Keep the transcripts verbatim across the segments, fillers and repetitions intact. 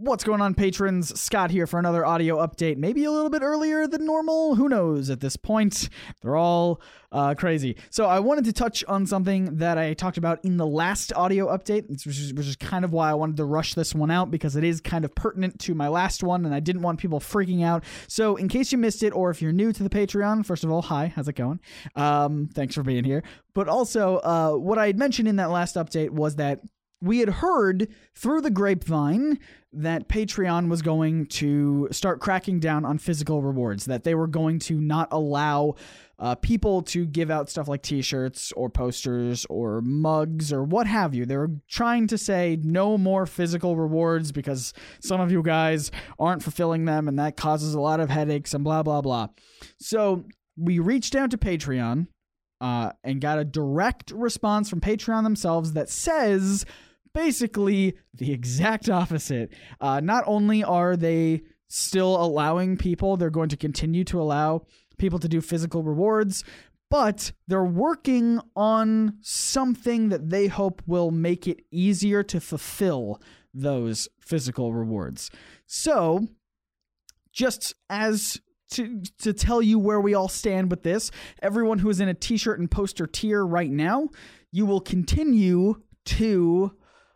What's going on, patrons? Scott here for another audio update. Maybe a little bit earlier than normal. Who knows at this point? They're all uh, crazy. So I wanted to touch on something that I talked about in the last audio update, which is, which is kind of why I wanted to rush this one out, because it is kind of pertinent to my last one, and I didn't want people freaking out. So in case you missed it, or if you're new to the Patreon, first of all, hi, how's it going? Um, thanks for being here. But also, uh, what I had mentioned in that last update was that we had heard through the grapevine that Patreon was going to start cracking down on physical rewards, that they were going to not allow uh, people to give out stuff like t-shirts or posters or mugs or what have you. They were trying to say no more physical rewards because some of you guys aren't fulfilling them, and that causes a lot of headaches and blah, blah, blah. So we reached out to Patreon uh, and got a direct response from Patreon themselves that says basically the exact opposite. Uh, not only are they still allowing people, they're going to continue to allow people to do physical rewards, but they're working on something that they hope will make it easier to fulfill those physical rewards. So, just as to to tell you where we all stand with this, everyone who is in a t-shirt and poster tier right now, you will continue to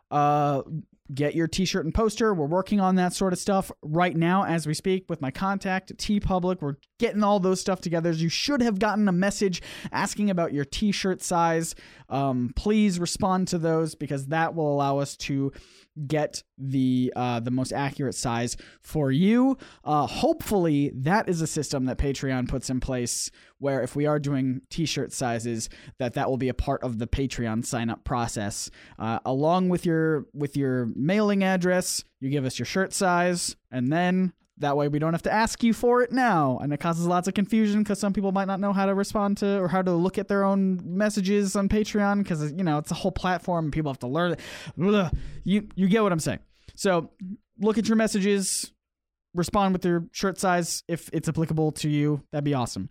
Uh, get your t-shirt and poster. We're working on that sort of stuff right now as we speak with my contact at TeePublic. We're getting all those stuff together. You should have gotten a message asking about your t-shirt size. Um, please respond to those, because that will allow us to get the uh, the most accurate size for you. Uh, hopefully, that is a system that Patreon puts in place where if we are doing t-shirt sizes, that that will be a part of the Patreon sign-up process. Uh, along with your with your mailing address, you give us your shirt size, and then that way we don't have to ask you for it now. And it causes lots of confusion because some people might not know how to respond to or how to look at their own messages on Patreon, because, you know, it's a whole platform and people have to learn it. Ugh. You, you get what I'm saying. So look at your messages, respond with your shirt size if it's applicable to you. That'd be awesome.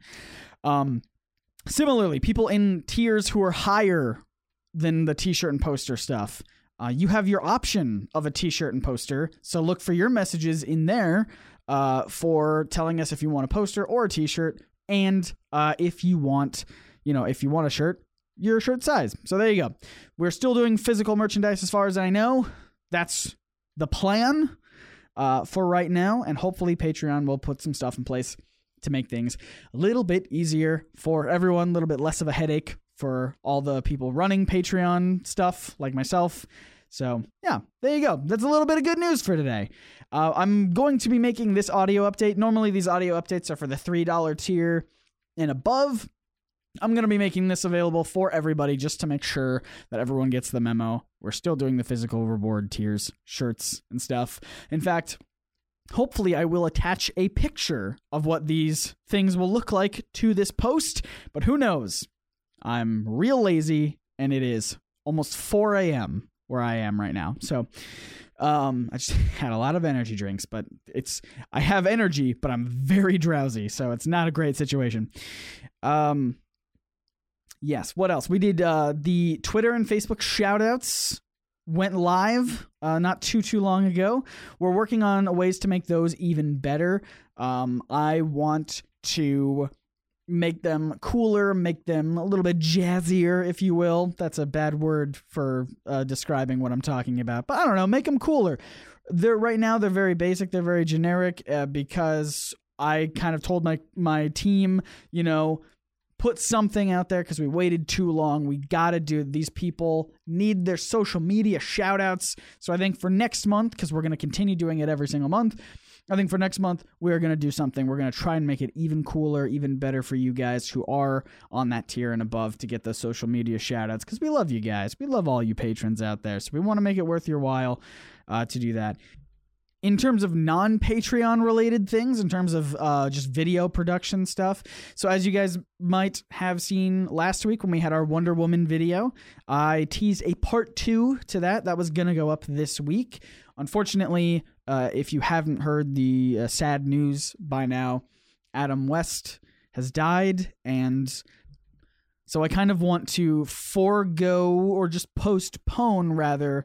Um, similarly, people in tiers who are higher than the t-shirt and poster stuff, Uh, you have your option of a t-shirt and poster, so look for your messages in there uh, for telling us if you want a poster or a t-shirt, and uh, if you want, you know, if you want a shirt, your shirt size. So there you go. We're still doing physical merchandise as far as I know. That's the plan uh, for right now, and hopefully Patreon will put some stuff in place to make things a little bit easier for everyone, a little bit less of a headache for all the people running Patreon stuff like myself. So yeah, there you go. That's a little bit of good news for today. Uh, I'm going to be making this audio update. Normally these audio updates are for the three dollar tier and above. I'm going to be making this available for everybody just to make sure that everyone gets the memo. We're still doing the physical reward tiers, shirts and stuff. In fact, hopefully I will attach a picture of what these things will look like to this post, but who knows? I'm real lazy, and it is almost four a.m. where I am right now. So um, I just had a lot of energy drinks, but it's I have energy, but I'm very drowsy, so it's not a great situation. Um, yes, what else? We did uh, the Twitter and Facebook shout-outs went live uh, not too, too long ago. We're working on ways to make those even better. Um, I want to make them cooler, make them a little bit jazzier, if you will. That's a bad word for uh, describing what I'm talking about. But I don't know, make them cooler. They're right now, they're very basic, they're very generic uh, because I kind of told my, my team, you know, put something out there because we waited too long. We got to do it. These people need their social media shout outs. So I think for next month, because we're going to continue doing it every single month, I think for next month, we're going to do something. We're going to try and make it even cooler, even better for you guys who are on that tier and above to get those social media shout-outs, because we love you guys. We love all you patrons out there, so we want to make it worth your while uh, to do that. In terms of non-Patreon related things, in terms of uh, just video production stuff, so as you guys might have seen last week when we had our Wonder Woman video, I teased a part two to that. That was going to go up this week. Unfortunately, uh, if you haven't heard the uh, sad news by now, Adam West has died, and so I kind of want to forego or just postpone, rather,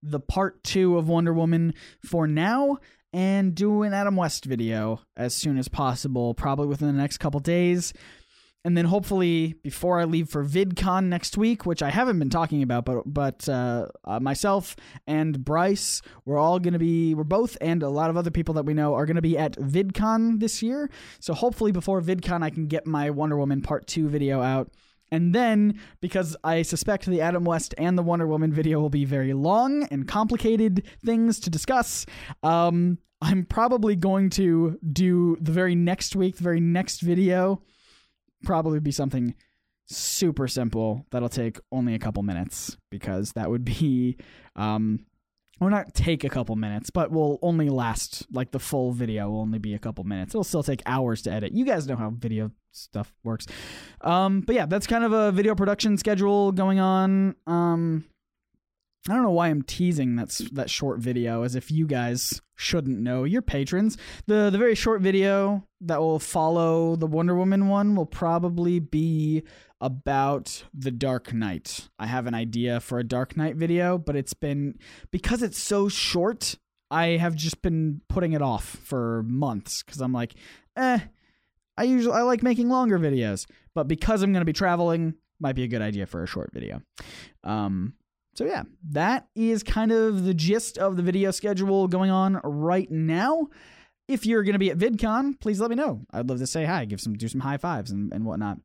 the part two of Wonder Woman for now and do an Adam West video as soon as possible, probably within the next couple days. And then hopefully before I leave for VidCon next week, which I haven't been talking about, but but uh, uh, myself and Bryce, we're all going to be, we're both, and a lot of other people that we know are going to be at VidCon this year. So hopefully before VidCon, I can get my Wonder Woman Part two video out. And then, because I suspect the Adam West and the Wonder Woman video will be very long and complicated things to discuss, um, I'm probably going to do the very next week, the very next video, probably be something super simple that'll take only a couple minutes, because that would be um will not take a couple minutes, but will only last, like the full video will only be a couple minutes. It'll still take hours to edit. You guys know how video stuff works. Um but yeah, that's kind of a video production schedule going on. um I don't know why I'm teasing that that short video, as if you guys shouldn't know. You're patrons. The the very short video that will follow the Wonder Woman one will probably be about the Dark Knight. I have an idea for a Dark Knight video, but it's been, because it's so short, I have just been putting it off for months, because I'm like, eh, I usually I like making longer videos, but because I'm going to be traveling, might be a good idea for a short video. Um So yeah, that is kind of the gist of the video schedule going on right now. If you're going to be at VidCon, please let me know. I'd love to say hi, give some, do some high fives and, and whatnot.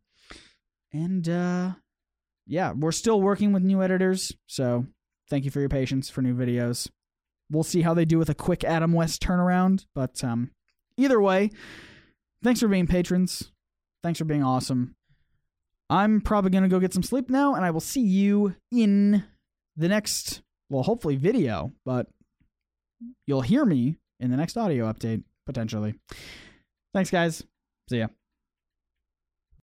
And uh, yeah, we're still working with new editors, so thank you for your patience for new videos. We'll see how they do with a quick Adam West turnaround, but um, either way, thanks for being patrons. Thanks for being awesome. I'm probably going to go get some sleep now, and I will see you in the next, well, hopefully video, but you'll hear me in the next audio update, potentially. Thanks, guys. See ya.